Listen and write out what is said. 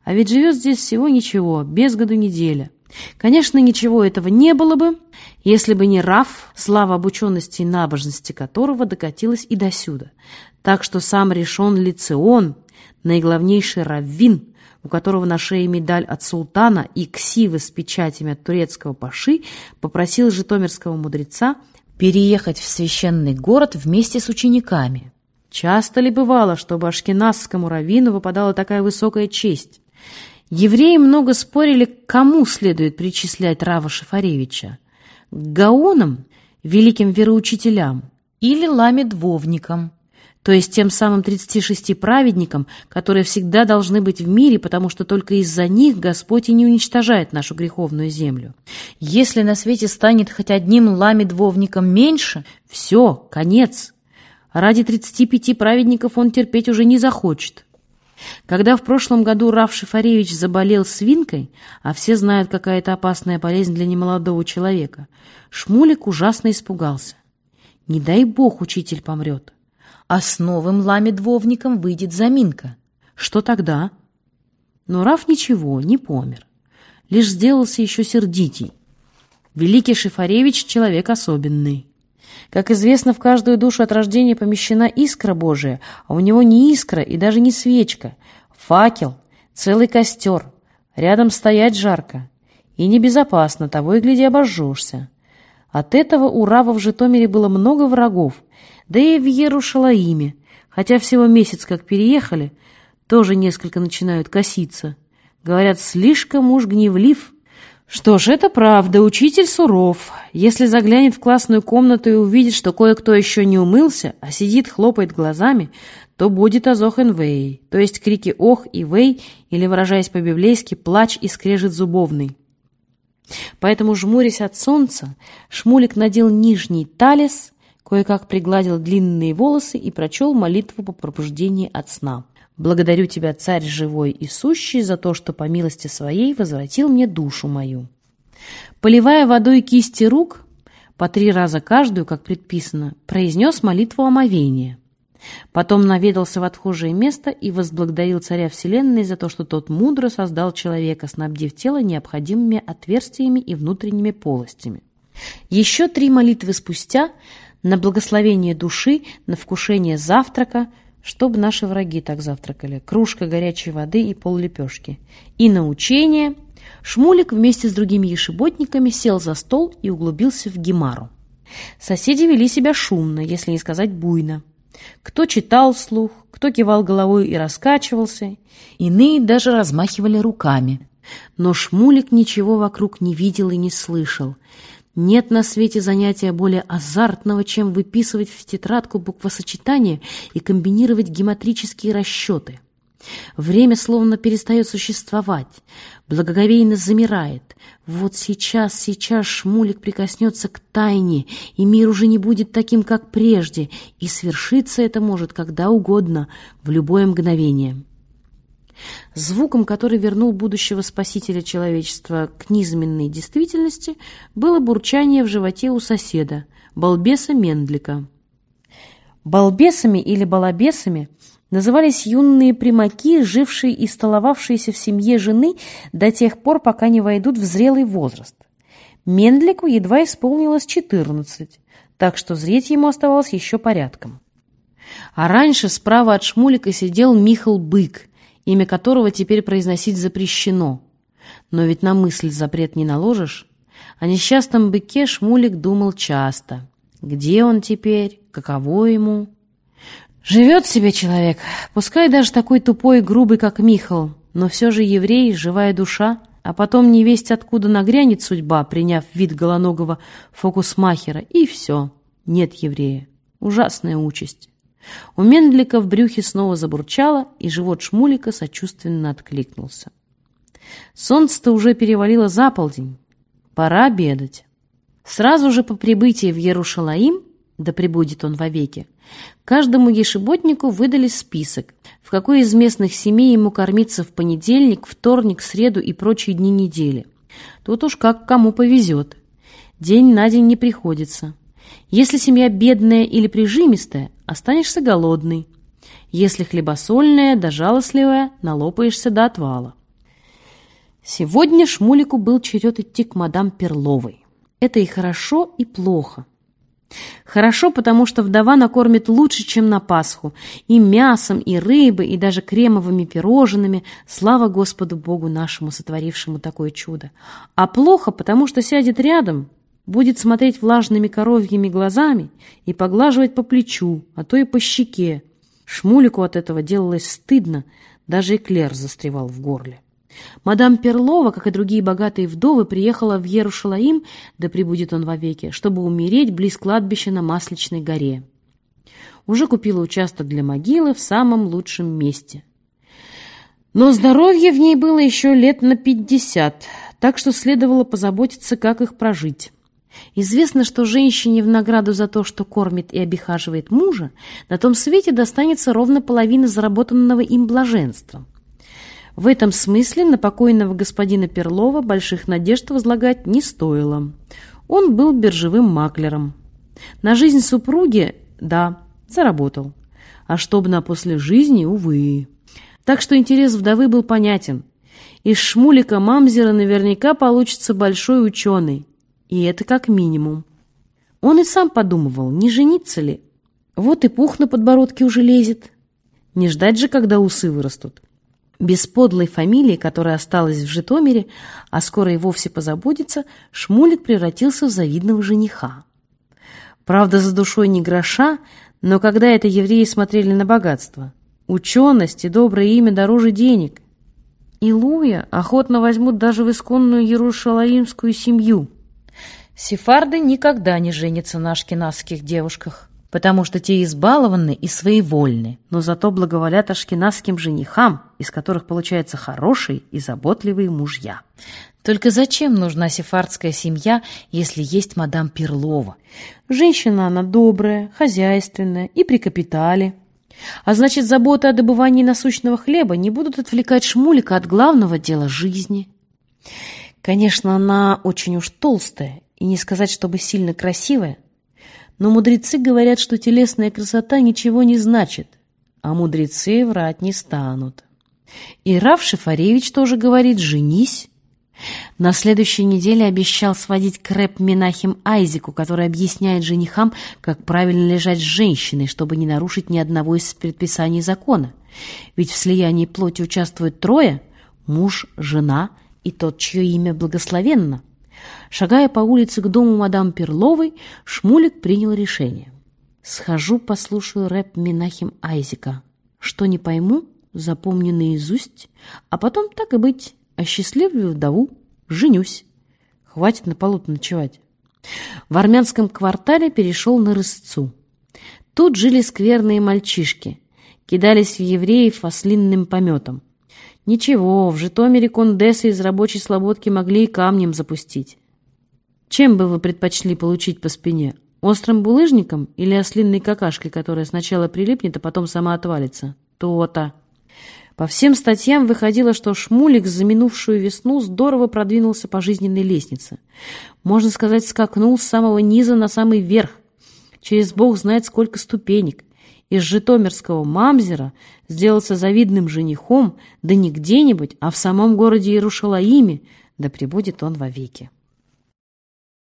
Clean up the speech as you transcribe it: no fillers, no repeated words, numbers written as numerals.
А ведь живет здесь всего ничего, без году неделя. Конечно, ничего этого не было бы, если бы не Раф, слава об учености и набожности которого докатилась и досюда. Так что сам Ришон Лицион, наиглавнейший раввин, у которого на шее медаль от султана и ксивы с печатями от турецкого паши, попросил житомирского мудреца переехать в священный город вместе с учениками. Часто ли бывало, чтобы ашкеназскому раввину выпадала такая высокая честь? Евреи много спорили, к кому следует причислять Рава Шафаревича – к гаонам, великим вероучителям, или ламедвовникам, то есть тем самым 36 праведникам, которые всегда должны быть в мире, потому что только из-за них Господь и не уничтожает нашу греховную землю. Если на свете станет хоть одним ламедвовником меньше, все, конец. Ради 35 праведников он терпеть уже не захочет. Когда в прошлом году Рав Шафаревич заболел свинкой, а все знают, какая это опасная болезнь для немолодого человека, Шмулик ужасно испугался. Не дай бог учитель помрет. А с новым ламедвовником выйдет заминка. Что тогда? Но Рав ничего, не помер. Лишь сделался еще сердитей. Великий Шафаревич — человек особенный. Как известно, в каждую душу от рождения помещена искра Божия, а у него не искра и даже не свечка. Факел, целый костер. Рядом стоять жарко. И небезопасно, того и гляди обожжешься. От этого у Рава в Житомире было много врагов, да и в Иерушалаиме, хотя всего месяц как переехали, тоже несколько начинают коситься. Говорят, слишком уж гневлив. Что ж, это правда, учитель суров. Если заглянет в классную комнату и увидит, что кое-кто еще не умылся, а сидит, хлопает глазами, то будет азохен вей, то есть крики ох и вей, или, выражаясь по-библейски, плач и скрежет зубовный. Поэтому, жмурясь от солнца, Шмулик надел нижний талис, кое-как пригладил длинные волосы и прочел молитву по пробуждении от сна. «Благодарю тебя, Царь живой и сущий, за то, что по милости своей возвратил мне душу мою». Поливая водой кисти рук, по 3 раза каждую, как предписано, произнес молитву омовения. Потом наведался в отхожее место и возблагодарил Царя Вселенной за то, что тот мудро создал человека, снабдив тело необходимыми отверстиями и внутренними полостями. Еще 3 молитвы спустя на благословение души, на вкушение завтрака, чтобы наши враги так завтракали, кружка горячей воды и пол-лепешки, и на учение, Шмулик вместе с другими ешеботниками сел за стол и углубился в гемару. Соседи вели себя шумно, если не сказать буйно. Кто читал вслух, кто кивал головой и раскачивался, иные даже размахивали руками. Но Шмулик ничего вокруг не видел и не слышал. Нет на свете занятия более азартного, чем выписывать в тетрадку буквосочетания и комбинировать геометрические расчеты. Время словно перестает существовать, благоговейно замирает. Вот сейчас Шмулик прикоснется к тайне, и мир уже не будет таким, как прежде, и свершиться это может когда угодно, в любое мгновение. Звуком, который вернул будущего спасителя человечества к низменной действительности, было бурчание в животе у соседа, балбеса Мендлика. Балбесами или балабесами назывались юные примаки, жившие и столовавшиеся в семье жены до тех пор, пока не войдут в зрелый возраст. Мендлику едва исполнилось 14, так что зреть ему оставалось еще порядком. А раньше справа от Шмулика сидел Михал Бык, имя которого теперь произносить запрещено. Но ведь на мысль запрет не наложишь. О несчастном быке Шмулик думал часто. Где он теперь? Каково ему? Живет себе человек, пускай даже такой тупой и грубый, как Михал, но все же еврей, живая душа, а потом невесть откуда нагрянет судьба, приняв вид голоногого фокусмахера, и все, нет еврея. Ужасная участь. У Мендлика в брюхе снова забурчало, и живот Шмулика сочувственно откликнулся. Солнце-то уже перевалило за полдень. Пора обедать. Сразу же по прибытии в Иерушалаим, да пребудет он вовеки, каждому ешеботнику выдали список, в какой из местных семей ему кормиться в понедельник, вторник, среду и прочие дни недели. Тут уж как кому повезет. День на день не приходится. Если семья бедная или прижимистая, останешься голодный. Если хлебосольная да жалостливая, налопаешься до отвала. Сегодня Шмулику был черед идти к мадам Перловой. Это и хорошо, и плохо. Хорошо, потому что вдова накормит лучше, чем на Пасху, и мясом, и рыбой, и даже кремовыми пирожными, слава Господу Богу нашему, сотворившему такое чудо. А плохо, потому что сядет рядом, будет смотреть влажными коровьими глазами и поглаживать по плечу, а то и по щеке. Шмулику от этого делалось стыдно, даже эклер застревал в горле. Мадам Перлова, как и другие богатые вдовы, приехала в Иерушалаим, да пребудет он вовеки, чтобы умереть близ кладбища на Масличной горе. Уже купила участок для могилы в самом лучшем месте. Но здоровье в ней было еще лет на 50, так что следовало позаботиться, как их прожить. Известно, что женщине в награду за то, что кормит и обихаживает мужа, на том свете достанется ровно половина заработанного им блаженства. В этом смысле на покойного господина Перлова больших надежд возлагать не стоило. Он был биржевым маклером. На жизнь супруги, да, заработал. А чтоб на после жизни, увы. Так что интерес вдовы был понятен. Из Шмулика Мамзера наверняка получится большой ученый. И это как минимум. Он и сам подумывал, не жениться ли. Вот и пух на подбородке уже лезет. Не ждать же, когда усы вырастут. Без подлой фамилии, которая осталась в Житомире, а скоро и вовсе позабудется, Шмулик превратился в завидного жениха. Правда, за душой не гроша, но когда это евреи смотрели на богатство? Ученость и доброе имя дороже денег. Илуя охотно возьмут даже в исконную иерушалаимскую семью. Сефарды никогда не женятся на ашкеназских девушках, потому что те избалованы и своевольны, но зато благоволят ашкеназским женихам, из которых получаются хорошие и заботливые мужья. Только зачем нужна сефардская семья, если есть мадам Перлова? Женщина она добрая, хозяйственная и при капитале. А значит, заботы о добывании насущного хлеба не будут отвлекать Шмулика от главного дела жизни. Конечно, она очень уж толстая, и не сказать, чтобы сильно красивая, но мудрецы говорят, что телесная красота ничего не значит, а мудрецы врать не станут. И Рав Шифаревич тоже говорит: «Женись». На следующей неделе обещал сводить к рэб Менахем Айзеку, который объясняет женихам, как правильно лежать с женщиной, чтобы не нарушить ни одного из предписаний закона. Ведь в слиянии плоти участвуют трое – муж, жена и тот, чье имя благословенно. Шагая по улице к дому мадам Перловой, Шмулик принял решение. «Схожу, послушаю рэб Менахем Айзека. Что не пойму, запомню наизусть, а потом, так и быть, осчастливлю вдову, женюсь. Хватит на полу ночевать». В армянском квартале перешел на рысцу. Тут жили скверные мальчишки, кидались в евреев ослинным пометом. Ничего, в Житомире кондесы из рабочей слободки могли и камнем запустить. Чем бы вы предпочли получить по спине? Острым булыжником или ослинной какашкой, которая сначала прилипнет, а потом сама отвалится? То-то. По всем статьям выходило, что Шмулик за минувшую весну здорово продвинулся по жизненной лестнице. Можно сказать, скакнул с самого низа на самый верх. Через бог знает сколько ступенек. Из житомирского мамзера сделался завидным женихом, да не где-нибудь, а в самом городе Иерушалаиме, да пребудет он вовеки.